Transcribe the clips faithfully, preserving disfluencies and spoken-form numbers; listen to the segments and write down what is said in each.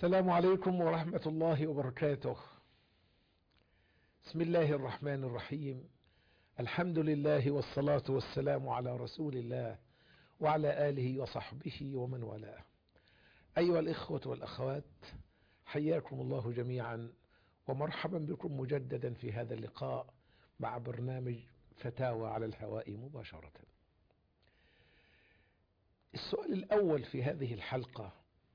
السلام عليكم ورحمة الله وبركاته. بسم الله الرحمن الرحيم. الحمد لله والصلاة والسلام على رسول الله وعلى آله وصحبه ومن والاه. أيها الإخوة والأخوات، حياكم الله جميعا ومرحبا بكم مجددا في هذا اللقاء مع برنامج فتاوى على الهواء مباشرة. السؤال الأول في هذه الحلقة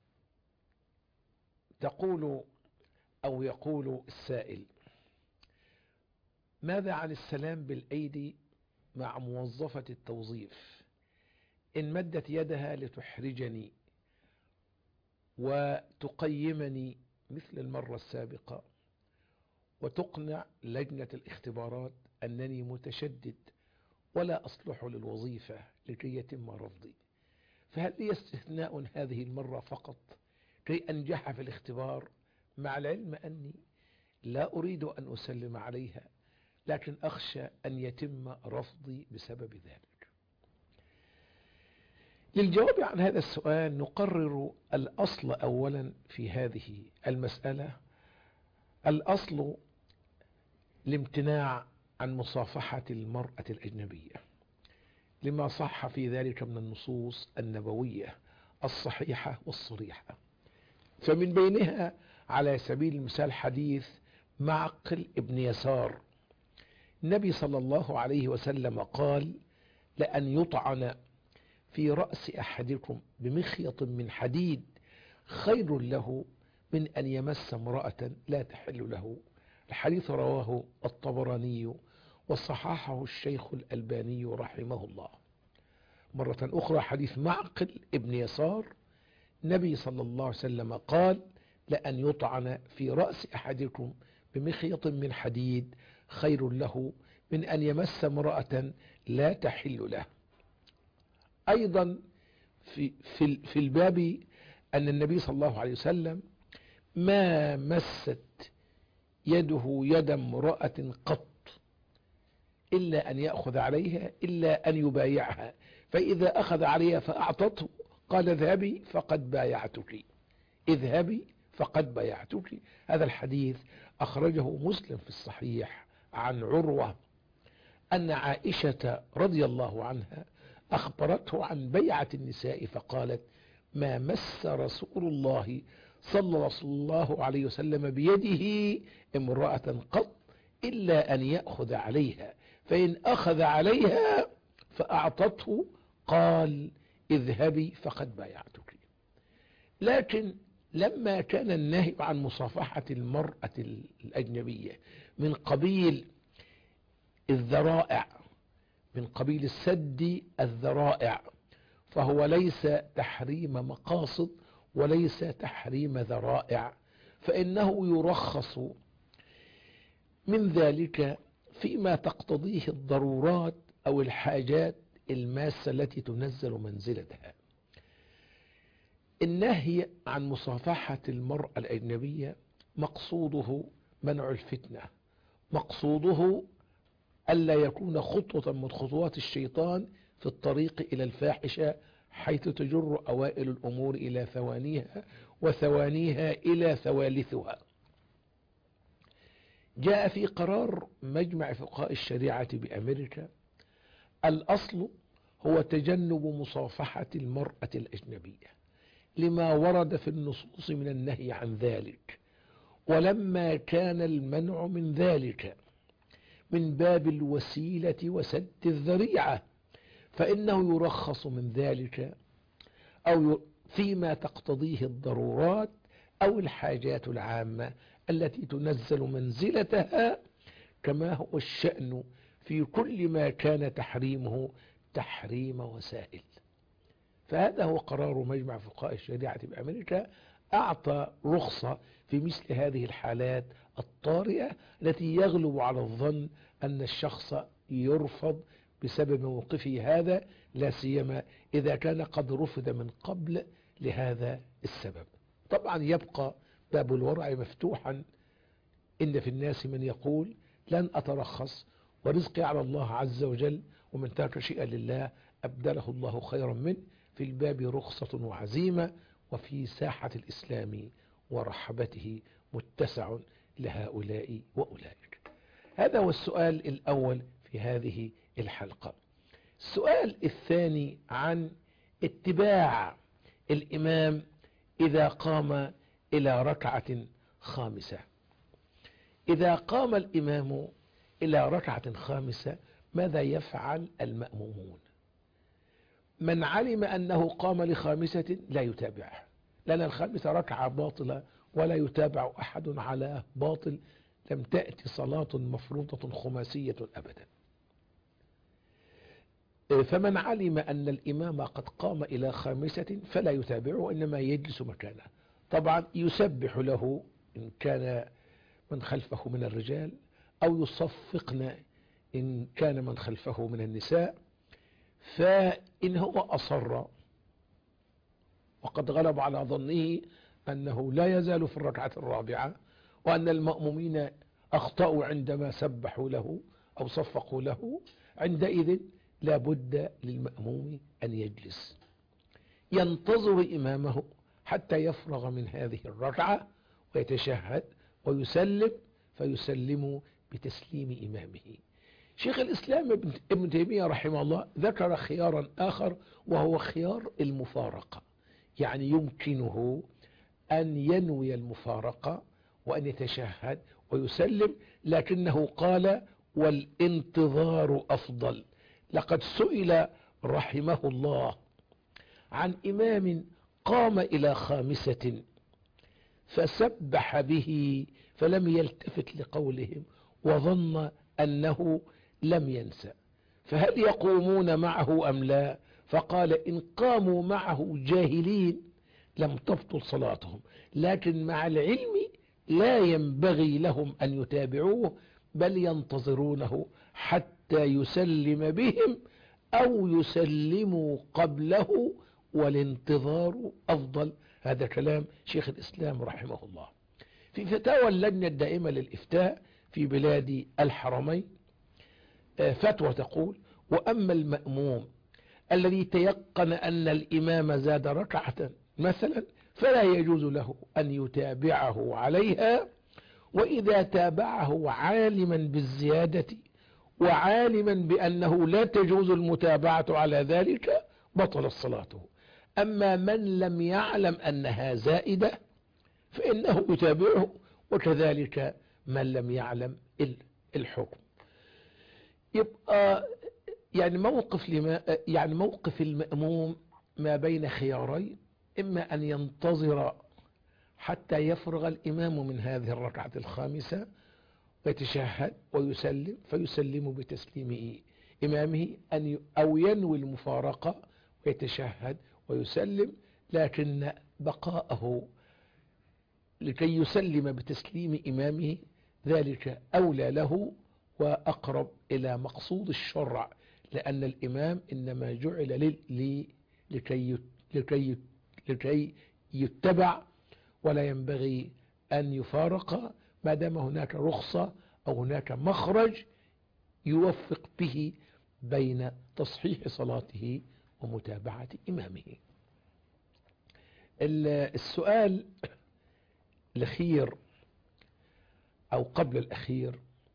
تقول أو يقول السائل: ماذا عن السلام بالأيدي مع موظفة التوظيف إن مدت يدها لتحرجني وتقيمني مثل المرة السابقة وتقنع لجنة الاختبارات أنني متشدد ولا أصلح للوظيفة لكي يتم رفضي، فهل لي استثناء هذه المرة فقط كي أنجح في الاختبار، مع العلم أني لا أريد أن أسلم عليها لكن أخشى أن يتم رفضي بسبب ذلك؟ للجواب عن هذا السؤال نقرر الأصل أولا في هذه المسألة. الأصل الامتناع عن مصافحة المرأة الأجنبية لما صح في ذلك من النصوص النبوية الصحيحة والصريحة، فمن بينها على سبيل المثال حديث معقل ابن يسار. النبي صلى الله عليه وسلم قال: لأن يطعن في رأس أحدكم بمخيط من حديد خير له من أن يمس امرأة لا تحل له. الحديث رواه الطبراني وصححه الشيخ الألباني رحمه الله. مرة أخرى حديث معقل ابن يسار، النبي صلى الله عليه وسلم قال: لأن يطعن في رأس أحدكم بمخيط من حديد خير له من أن يمس امرأة لا تحل له. أيضا في, في, في الباب أن النبي صلى الله عليه وسلم ما مست يده يد امرأة قط إلا أن يأخذ عليها إلا أن يبايعها، فإذا أخذ عليها فأعطته قال: اذهبي فقد بايعتك، اذهبي فقد بايعتك. هذا الحديث أخرجه مسلم في الصحيح عن عروة أن عائشة رضي الله عنها أخبرته عن بيعة النساء فقالت: ما مس رسول الله صلى الله عليه وسلم بيده امرأة قط إلا أن يأخذ عليها، فإن أخذ عليها فأعطته قال: اذهبي فقد بايعتك. لكن لما كان النهي عن مصافحة المرأة الأجنبية من قبيل الذرائع، من قبيل السد الذرائع، فهو ليس تحريم مقاصد وليس تحريم ذرائع، فإنه يرخص من ذلك فيما تقتضيه الضرورات أو الحاجات الماسة التي تنزل منزلتها. النهي عن مصافحة المرأة الأجنبية مقصوده منع الفتنة، مقصوده ألا يكون خطوة من خطوات الشيطان في الطريق إلى الفاحشة، حيث تجر أوائل الأمور إلى ثوانيها وثوانيها إلى ثوالثها. جاء في قرار مجمع فقهاء الشريعة بأمريكا: الأصل هو تجنب مصافحة المرأة الأجنبية لما ورد في النصوص من النهي عن ذلك، ولما كان المنع من ذلك من باب الوسيلة وسد الذريعة فإنه يرخص من ذلك أو فيما تقتضيه الضرورات أو الحاجات العامة التي تنزل منزلتها، كما هو الشأن في كل ما كان تحريمه تحريم وسائل. فهذا هو قرار مجمع فقهاء الشريعة بأمريكا، أعطى رخصة في مثل هذه الحالات الطارئة التي يغلب على الظن أن الشخص يرفض بسبب موقفه هذا، لا سيما إذا كان قد رفض من قبل لهذا السبب. طبعا يبقى باب الورع مفتوحا، إن في الناس من يقول: لن أترخص ورزقي على الله عز وجل، ومن ترك شيئا لله أبدله الله خيرا منه. في الباب رخصة وعزيمة، وفي ساحة الإسلام ورحبته متسع لهؤلاء وأولئك. هذا هو السؤال الأول في هذه الحلقة. السؤال الثاني عن اتباع الإمام إذا قام إلى ركعة خامسة. إذا قام الإمام إلى ركعة خامسة ماذا يفعل المأمومون؟ من علم أنه قام لخامسة لا يتابعه، لأن الخامسة ركعة باطلة ولا يتابع أحد على باطل، لم تأتي صلاة مفروضة خماسية أبدا. فمن علم أن الإمام قد قام إلى خامسة فلا يتابعه، إنما يجلس مكانه. طبعا يسبح له إن كان من خلفه من الرجال، أو يصفقن إن كان من خلفه من النساء. فإن هو أصر وقد غلب على ظنه أنه لا يزال في الركعة الرابعة، وأن المأمومين أخطأوا عندما سبحوا له أو صفقوا له، عندئذ لا بد للمأموم أن يجلس ينتظر إمامه حتى يفرغ من هذه الركعة ويتشهد ويسلم، فيسلم بتسليم إمامه. شيخ الإسلام ابن تيمية رحمه الله ذكر خيارا آخر، وهو خيار المفارقة. يعني يمكنه أن ينوي المفارقة وأن يتشهد ويسلم، لكنه قال والانتظار أفضل. لقد سئل رحمه الله عن إمام قام إلى خامسة فسبح به فلم يلتفت لقولهم وظن أنه لم ينسى، فهل يقومون معه أم لا؟ فقال إن قاموا معه جاهلين لم تبطل صلاتهم، لكن مع العلم لا ينبغي لهم أن يتابعوه، بل ينتظرونه حتى يسلم بهم أو يسلموا قبله، والانتظار أفضل. هذا كلام شيخ الإسلام رحمه الله. في فتاوى اللجنة الدائمة للإفتاء في بلاد الحرمين فتوى تقول: وأما المأموم الذي تيقن أن الإمام زاد ركعة مثلا فلا يجوز له أن يتابعه عليها، وإذا تابعه عالما بالزيادة وعالما بأنه لا تجوز المتابعة على ذلك بطل صلاته. أما من لم يعلم أنها زائدة فإنه يتابعه، وكذلك من لم يعلم الحكم. يبقى يعني موقف لما يعني موقف المأموم ما بين خيارين: إما أن ينتظر حتى يفرغ الإمام من هذه الركعة الخامسة ويتشهد ويسلم فيسلم بتسليم إمامه، أن أو ينوي المفارقة ويتشهد ويسلم، لكن بقاءه لكي يسلم بتسليم إمامه ذلك أولى له وأقرب إلى مقصود الشرع، لأن الإمام إنما جعل لكي لكي لكي يتبع، ولا ينبغي أن يفارق ما دام هناك رخصة أو هناك مخرج يوفق به بين تصحيح صلاته ومتابعة إمامه. السؤال الأخير أو قبل الأخير،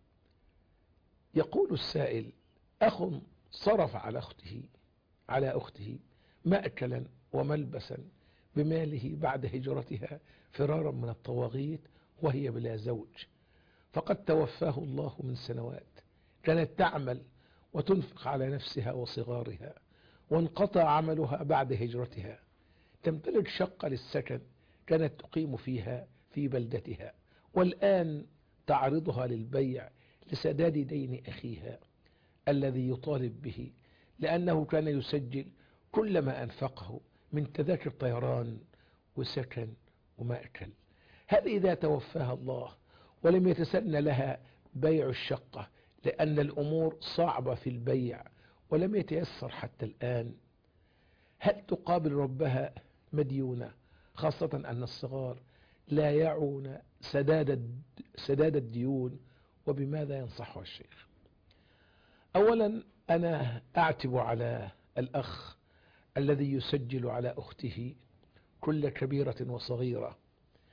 يقول السائل: أخ صرف على أخته على أخته مأكلا وملبسا بماله بعد هجرتها فرارا من الطواغيت وهي بلا زوج، فقد توفاه الله من سنوات، كانت تعمل وتنفق على نفسها وصغارها، وانقطع عملها بعد هجرتها، تمتلك شقة للسكن كانت تقيم فيها في بلدتها، والآن تعرضها للبيع لسداد دين أخيها الذي يطالب به، لأنه كان يسجل كل ما أنفقه من تذاكر طيران وسكن ومأكل. هل إذا توفاها الله ولم يتسنى لها بيع الشقة لأن الأمور صعبة في البيع ولم يتيسر حتى الآن، هل تقابل ربها مديونة، خاصة أن الصغار لا يعون سداد سداد الديون؟ وبماذا ينصحها الشيخ؟ أولا، أنا أعتب على الأخ الذي يسجل على أخته كل كبيرة وصغيرة،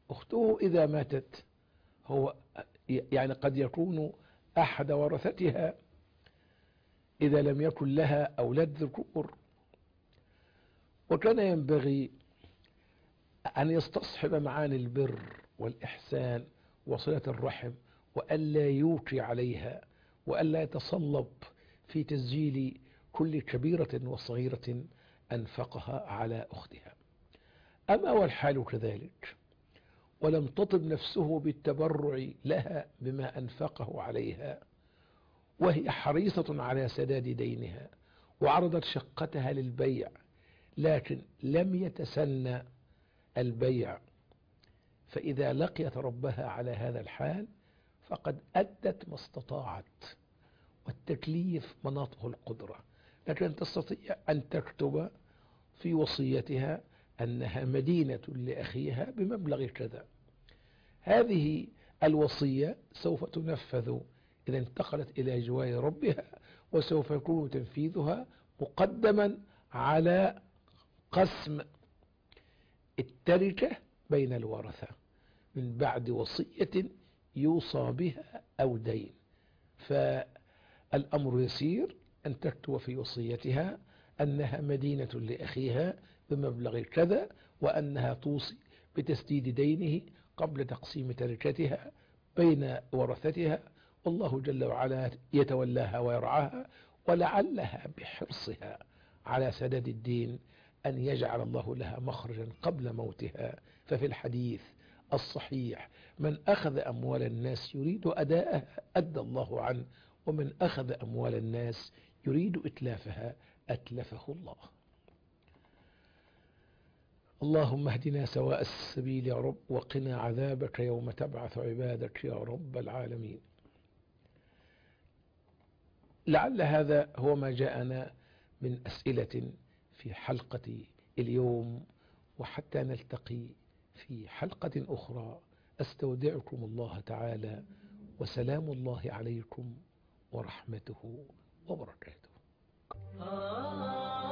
أخته إذا ماتت هو يعني قد يكون أحد ورثتها إذا لم يكن لها أولاد ذكور، وكان ينبغي أن يستصحب معاني البر والإحسان وصلة الرحم، وألا يوقي عليها، وألا يتصلب في تسجيل كل كبيرة وصغيرة أنفقها على أختها. أما والحال كذلك ولم تطب نفسه بالتبرع لها بما أنفقه عليها، وهي حريصة على سداد دينها وعرضت شقتها للبيع، لكن لم يتسنى البيع، فإذا لقيت ربها على هذا الحال فقد أدت ما استطاعت، والتكليف مناطه القدرة، لكن تستطيع أن تكتب في وصيتها أنها مدينة لأخيها بمبلغ كذا. هذه الوصية سوف تنفذ إذا انتقلت إلى جوار ربها، وسوف يكون تنفيذها مقدما على قسم التركة بين الورثة من بعد وصية يوصى بها أو دين. فالأمر يسير، أن تكتب في وصيتها أنها مدينة لأخيها بمبلغ كذا، وأنها توصي بتسديد دينه قبل تقسيم تركتها بين ورثتها، والله جل وعلا يتولاها ويرعاها، ولعلها بحرصها على سداد الدين أن يجعل الله لها مخرجا قبل موتها. ففي الحديث الصحيح: من أخذ أموال الناس يريد أداءها أدى الله عنه، ومن أخذ أموال الناس يريد إتلافها أتلفه الله. اللهم اهدنا سواء السبيل يا رب، وقنا عذابك يوم تبعث عبادك يا رب العالمين. لعل هذا هو ما جاءنا من أسئلة في حلقة اليوم، وحتى نلتقي في حلقة أخرى أستودعكم الله تعالى، وسلام الله عليكم ورحمته وبركاته.